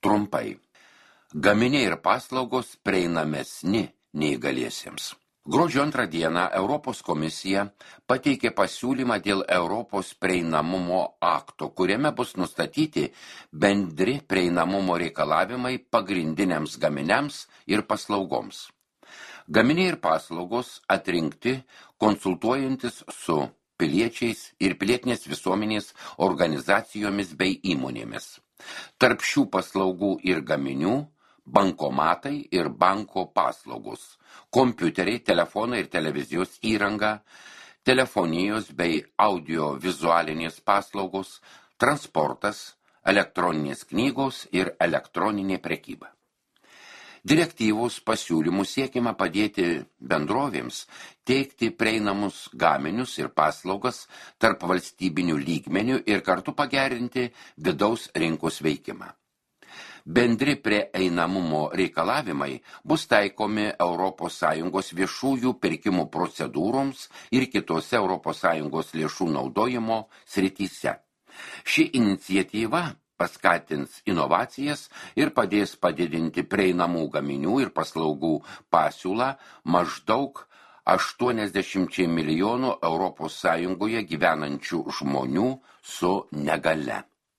Trumpai. Gaminiai ir paslaugos prieinamesni neįgaliesiems. Gruodžio 2 dieną Europos komisija pateikė pasiūlymą dėl Europos prieinamumo akto, kuriame bus nustatyti bendri prieinamumo reikalavimai pagrindiniams gaminiams ir paslaugoms. Gaminiai ir paslaugos atrinkti konsultuojantis su piliečiais ir pilietinės visuomenės organizacijomis bei įmonėmis. Tarp šių paslaugų ir gaminių bankomatai ir banko paslaugos, kompiuteriai, telefonai ir televizijos įranga, telefonijos bei audiovizualinės paslaugos, transportas, elektroninės knygos ir elektroninė prekyba. Direktyvos pasiūlymų siekiama padėti bendrovėms teikti prieinamus gaminius ir paslaugas tarp valstybinių lygmenių ir kartu pagerinti vidaus rinkos veikimą. Bendri prieinamumo reikalavimai bus taikomi ES viešųjų pirkimų procedūroms ir kitose ES lėšų naudojimo srityse. Ši iniciatyva paskatins inovacijas ir padės padidinti prieinamų gaminių ir paslaugų pasiūlą maždaug 80 milijonų ES gyvenančių žmonių su negalia.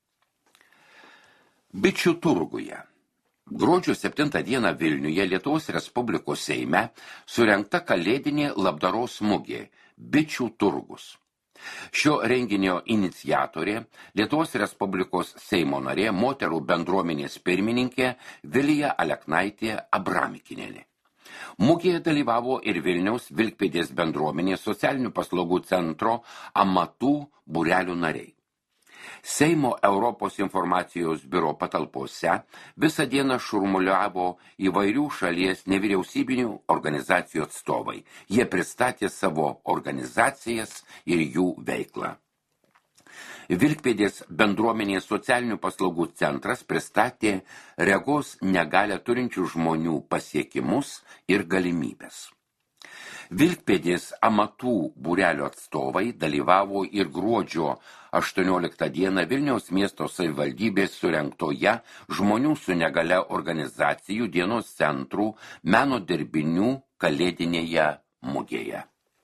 Bičių turguje. Gruodžio 7 dieną Vilniuje Lietuvos Respublikos Seime surengta kalėdinė labdaros mugė Bičių turgus. Šio renginio iniciatorė Lietuvos Respublikos Seimo narė, moterų bendruomenės pirmininkė Vilija Aleknaitė Abramikinenė. Mugėje dalyvavo ir Vilniaus Vilkpėdės bendruomenės socialinių paslaugų centro amatų būrelių nariai. Seimo Europos informacijos biuro patalpose visą dieną šurmuliavo įvairių šalies nevyriausybinių organizacijų atstovai. Jie pristatė savo organizacijas ir jų veiklą. Vilkpėdės bendruomenės socialinių paslaugų centras pristatė regos negalią turinčių žmonių pasiekimus ir galimybes. Vilkpėdės amatų būrelio atstovai dalyvavo ir gruodžio 18 dieną Vilniaus miesto savivaldybės surengtoje žmonių su negalia organizacijų dienos centrų meno dirbinių kalėdinėje mugėje.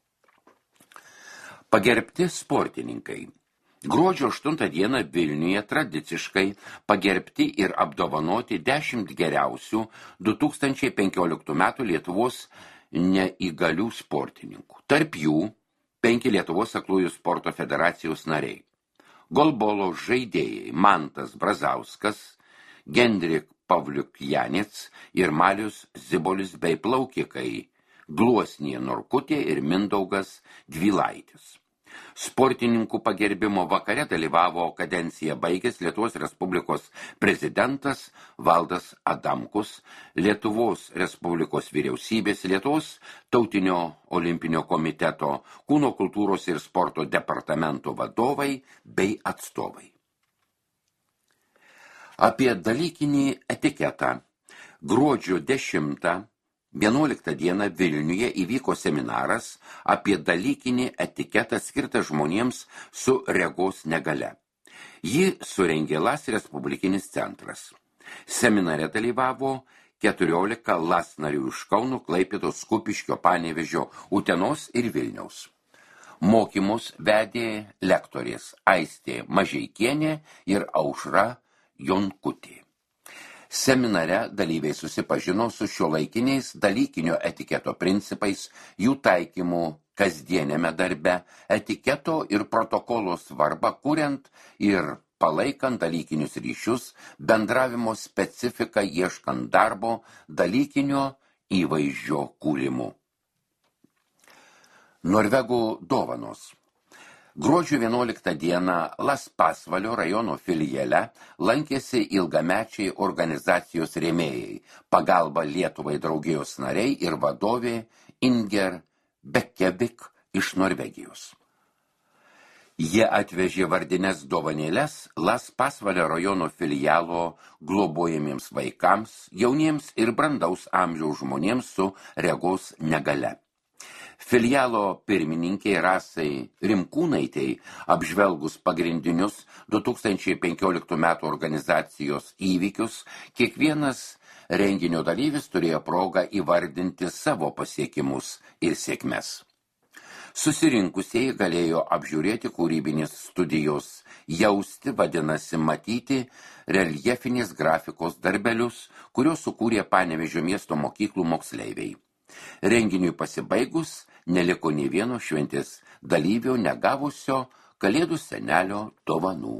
Pagerbti sportininkai. Gruodžio 8 dieną Vilniuje tradiciškai pagerbti ir apdovanoti 10 geriausių 2015 metų Lietuvos neįgalių sportininkų. Tarp jų 5 Lietuvos aklųjų sporto federacijos nariai. Golbolo žaidėjai Mantas Brazauskas, Gendrik Pavliukjanets ir Marius Zibolis bei plaukikai Gluosnė Norkutė ir Mindaugas Dvilaitis. Sportininkų pagerbimo vakare dalyvavo kadenciją baigęs Lietuvos Respublikos prezidentas Valdas Adamkus, Lietuvos Respublikos vyriausybės, Lietuvos Tautinio olimpinio komiteto, kūno kultūros ir sporto departamento vadovai bei atstovai. Apie dalykinį etiketą. Gruodžio 10-11 dieną Vilniuje įvyko seminaras apie dalykinį etiketą skirtą žmonėms su regos negalia. Jį surengė LAS Respublikinis centras. Seminare dalyvavo 14 LAS narių iš Kauno, Klaipėdos, Kupiškio, Panevėžio, Utenos ir Vilniaus. Mokymus vedė lektorės Aistė Mažeikienė ir Aušra Jonkutė. Seminare dalyviai susipažino su šiuolaikiniais dalykinio etiketo principais, jų taikymu kasdienėme darbe, etiketo ir protokolo svarba kuriant ir palaikant dalykinius ryšius, bendravimo specifiką ieškant darbo, dalykinio įvaizdžio kūrimu. Norvegų dovanos. Gruodžio 11 dieną Las Pasvalio rajono filiale lankėsi ilgamečiai organizacijos rėmėjai, pagalba Lietuvai draugijos nariai ir vadovė Inger Bekkevik iš Norvegijos. Jie atvežė vardines dovanėles Las Pasvalio rajono filialo globojamiems vaikams, jauniems ir brandaus amžiaus žmonėms su regos negalia. Filialo pirmininkiai Rasai Rimkūnaitei apžvelgus pagrindinius 2015 m. organizacijos įvykius, kiekvienas renginio dalyvis turėjo progą įvardinti savo pasiekimus ir sėkmes. Susirinkusieji galėjo apžiūrėti kūrybinės studijos, jausti, vadinasi, matyti reljefinės grafikos darbelius, kuriuos sukūrė Panevėžio miesto mokyklų moksleiviai. Renginiui pasibaigus neliko nei vieno šventės dalyvio negavusio Kalėdų senelio dovanų.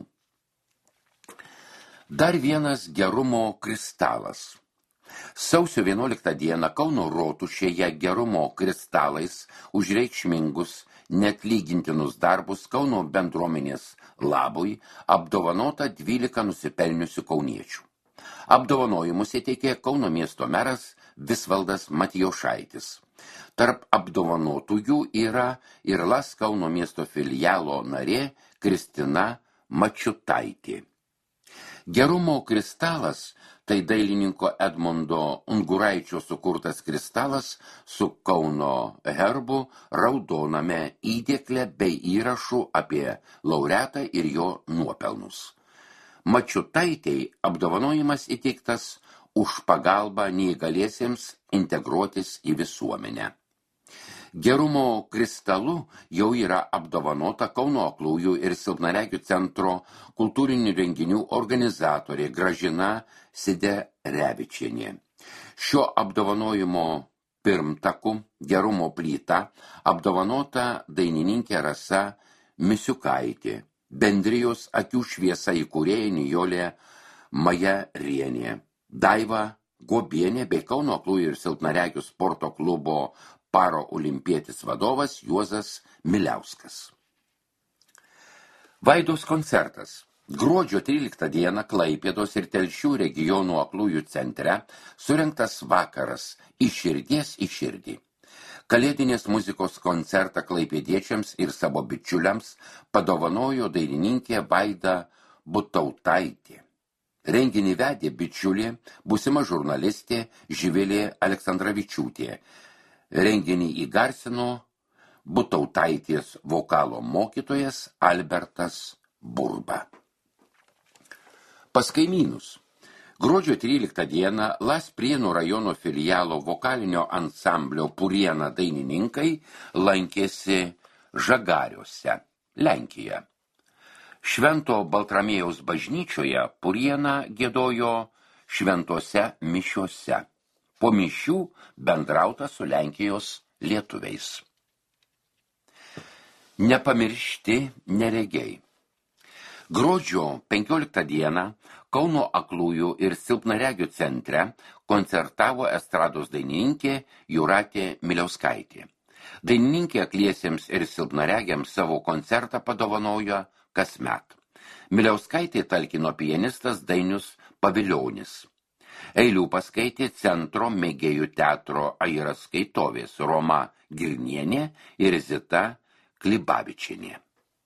Dar vienas gerumo kristalas. Sausio 11 dieną Kauno rotušėje gerumo kristalais už reikšmingus neatlygintinus darbus Kauno bendruomenės labui apdovanota 12 nusipelniusių kauniečių. Apdovanojimus įteikė Kauno miesto meras Visvaldas Matijošaitis. Tarp apdovanotųjų yra ir LAS Kauno miesto filialo narė Kristina Mačiutaitė. Gerumo kristalas tai dailininko Edmundo Unguraičio sukurtas kristalas su Kauno herbu raudoname įdėkle bei įrašu apie laureatą ir jo nuopelnus. Mačiutaitei apdovanojimas įteiktas už pagalbą neįgaliesiems integruotis į visuomenę. Gerumo kristalu jau yra apdovanota Kauno aklųjų ir silpnaregių centro kultūrinių renginių organizatorė Gražina Siderevičienė. Šio apdovanojimo pirmtaku gerumo plyta apdovanota dainininkė Rasa Misiukaitė, bendrijos Akių šviesa įkūrėja Nijolė Majarienė, Daiva Gobienė bei Kauno aklųjų ir silpnaregių sporto klubo paraolimpietis vadovas Juozas Miliauskas. Vaidos koncertas. Gruodžio 13 dieną Klaipėdos ir Telšių regionų aklųjų centre surengtas vakaras Iš širdies į širdį. Kalėdinės muzikos koncertą klaipėdiečiams ir savo bičiuliams padovanojo dainininkė Vaida Butautaitė. Renginį vedė bičiulė, būsima žurnalistė Živilė Aleksandravičiūtė. Renginį įgarsino Butautaitės vokalo mokytojas Albertas Burba. Pas kaimynus. Gruodžio 13 dieną LAS Prienų rajono filialo vokalinio ansamblio Puriena dainininkai lankėsi Žagariuose, Lenkijoje. Švento Baltramiejaus bažnyčioje Puriena giedojo šventose mišiose. Po mišių bendrauta su Lenkijos lietuviais. Nepamiršti neregiai. Gruodžio 15 dieną Kauno aklųjų ir silpnaregių centre koncertavo estrados dainininkė Jūratė Miliauskaitė. Dainininkė akliesiems ir silpnaregiams savo koncertą padovanojo kasmet. Miliauskaitė talkino pianistas Dainius Paviljonis. Eilių paskaitė centro mėgėjų teatro Airas skaitovės Roma Girnienė ir Zita Klibavičienė.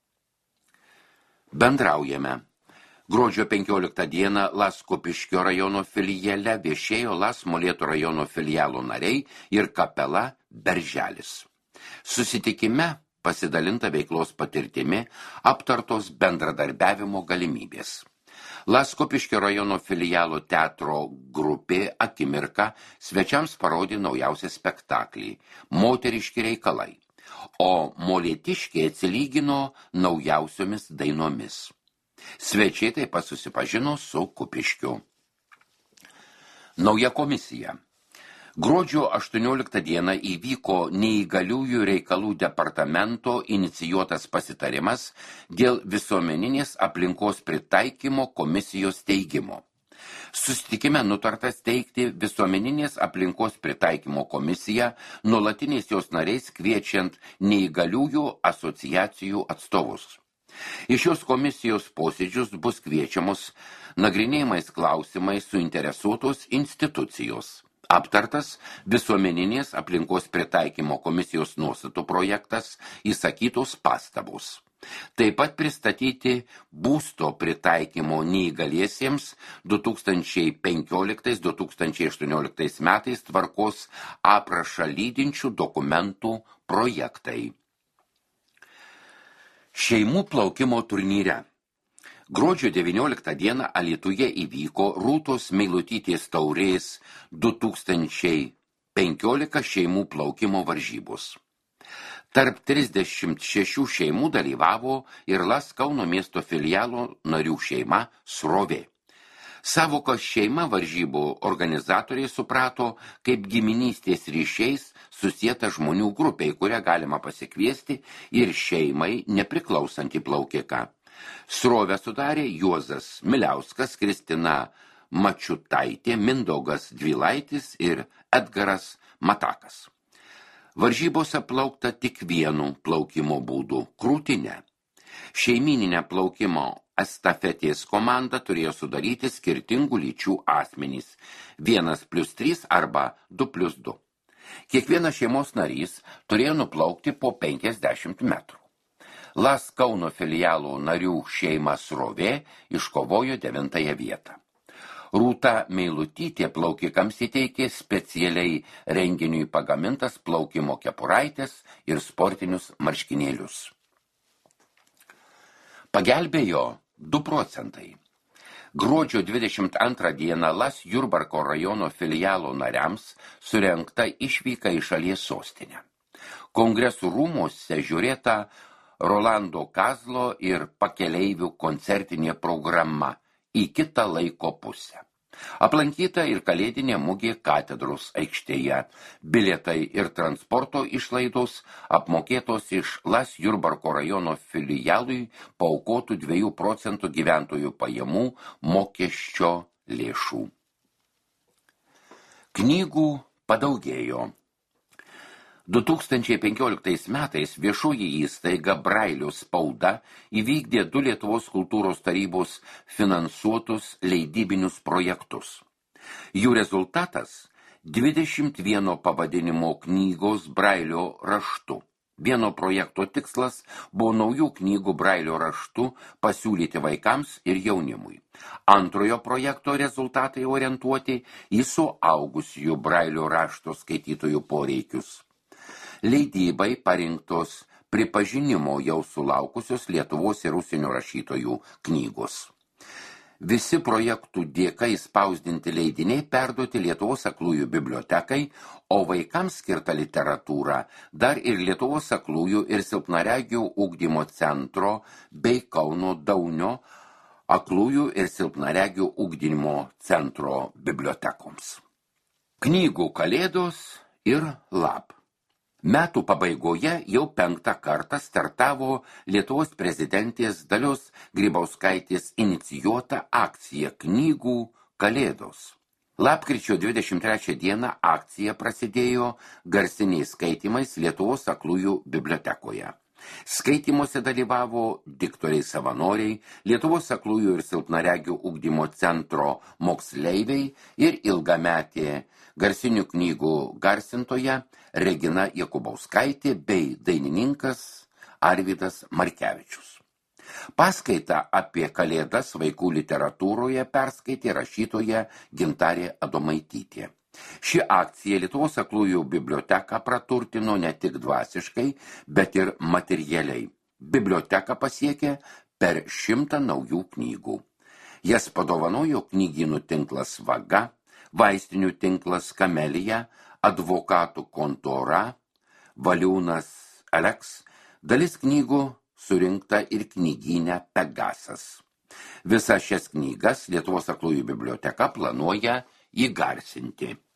Bendraujame. Gruodžio 15 dieną LAS Kupiškio rajono filiale viešėjo LAS Molėtų rajono filialo nariai ir kapela Berželis. Susitikime pasidalinta veiklos patirtimi, aptartos bendradarbiavimo galimybės. LAS Kupiškio rajono filialo teatro grupė Akimirka svečiams parodė naujausią spektaklį Moteriški reikalai, o molėtiškiai atsilygino naujausiomis dainomis. Svečiai taip pat susipažino su Kupiškiu. Nauja komisija. Gruodžio 18 dieną įvyko neįgaliųjų reikalų departamento inicijuotas pasitarimas dėl visuomeninės aplinkos pritaikymo komisijos steigimo. Susitikime nutarta steigti visuomeninės aplinkos pritaikymo komisiją, nuolatiniais jos nariais kviečiant neįgaliųjų asociacijų atstovus. Iš šios komisijos posėdžius bus kviečiamos nagrinėjimais klausimais suinteresuotos institucijos. Aptartas visuomeninės aplinkos pritaikymo komisijos nuostatų projektas, įsakytos pastabos. Taip pat pristatyti būsto pritaikymo neįgaliesiems 2015-2018 metais tvarkos aprašą lydinčių dokumentų projektai. Šeimų plaukimo turnyre. Gruodžio 19 dieną Alytuje įvyko Rūtos Meilutytės taurės 2015 šeimų plaukimo varžybos. Tarp 36 šeimų dalyvavo ir LAS Kauno miesto filialo narių šeima Srovė. Savoką šeima varžybų organizatoriai suprato kaip giminystės ryšiais susieta žmonių grupė, į kurią galima pasikviesti ir šeimai nepriklausantį plaukiką. Srovę sudarė Juozas Miliauskas, Kristina Mačiutaitė, Mindaugas Dvilaitis ir Edgaras Matakas. Varžybose plaukta tik vienu plaukimo būdu – krūtine. Šeimyninę plaukimo estafetės komandą turėjo sudaryti skirtingų lyčių asmenys – 1+3 arba 2+2. Kiekvienas šeimos narys turėjo nuplaukti po 50 metrų. LAS Kauno filialo narių šeima Srovė iškovojo 9 vietą. Rūta Meilutytė plaukikams įteikė specialiai renginiui pagamintas plaukimo kepuraitės ir sportinius marškinėlius. Pagelbėjo 2 procentai. Gruodžio 22 dieną LAS Jurbarko rajono filialo nariams surengta išvyka į šalies sostinę. Kongresų rūmuose žiūrėta Rolando Kazlo ir pakeleivių koncertinė programa į kitą laiko pusę. Aplankyta ir kalėdinė mugė katedros aikštėje. Bilietai ir transporto išlaidos apmokėtos iš LAS Jurbarko rajono filialui paaukotų 2 procentų gyventojų pajamų mokesčio lėšų. Knygų padaugėjo. 2015 metais viešoji įstaiga Brailio spauda įvykdė 2 Lietuvos kultūros tarybos finansuotus leidybinius projektus. Jų rezultatas – 21 pavadinimo knygos Brailio raštu. Vieno projekto tikslas buvo naujų knygų Brailio raštu pasiūlyti vaikams ir jaunimui. Antrojo projekto rezultatai orientuoti į suaugusiųjų Brailio rašto skaitytojų poreikius. Leidybai parinktos pripažinimo jau sulaukusios Lietuvos ir užsienio rašytojų knygos. Visi projektų dėka įspausdinti leidiniai perduoti Lietuvos aklųjų bibliotekai, o vaikams skirta literatūra dar ir Lietuvos aklųjų ir silpnaregių ugdymo centro bei Kauno Daunio aklųjų ir silpnaregių ugdymo centro bibliotekoms. Knygų kalėdos ir LAB. Metų pabaigoje jau 5 kartą startavo Lietuvos prezidentės Dalios Grybauskaitės inicijuota akcija Knygų kalėdos. Lapkričio 23 dieną akcija prasidėjo garsiniais skaitymais Lietuvos aklųjų bibliotekoje. Skaitymuose dalyvavo diktoriai savanoriai, Lietuvos aklųjų ir silpnaregių ugdymo centro moksleiviai ir ilgametė garsinių knygų garsintoja Regina Jakubauskaitė bei dainininkas Arvydas Markevičius. Paskaitą apie kalėdas vaikų literatūroje perskaitė rašytoja Gintarė Adomaitytė. Ši akcija Lietuvos aklųjų biblioteką praturtino ne tik dvasiškai, bet ir materialiai. Biblioteka pasiekė per 100 naujų knygų. Jas padovanojo knygynų tinklas Vaga, vaistinių tinklas Kamelija, advokatų kontora, Valiūnas Aleks, dalis knygų surinkta ir knygyne Pegasas. Visas šias knygas Lietuvos aklųjų biblioteka planuoja įgarsinti.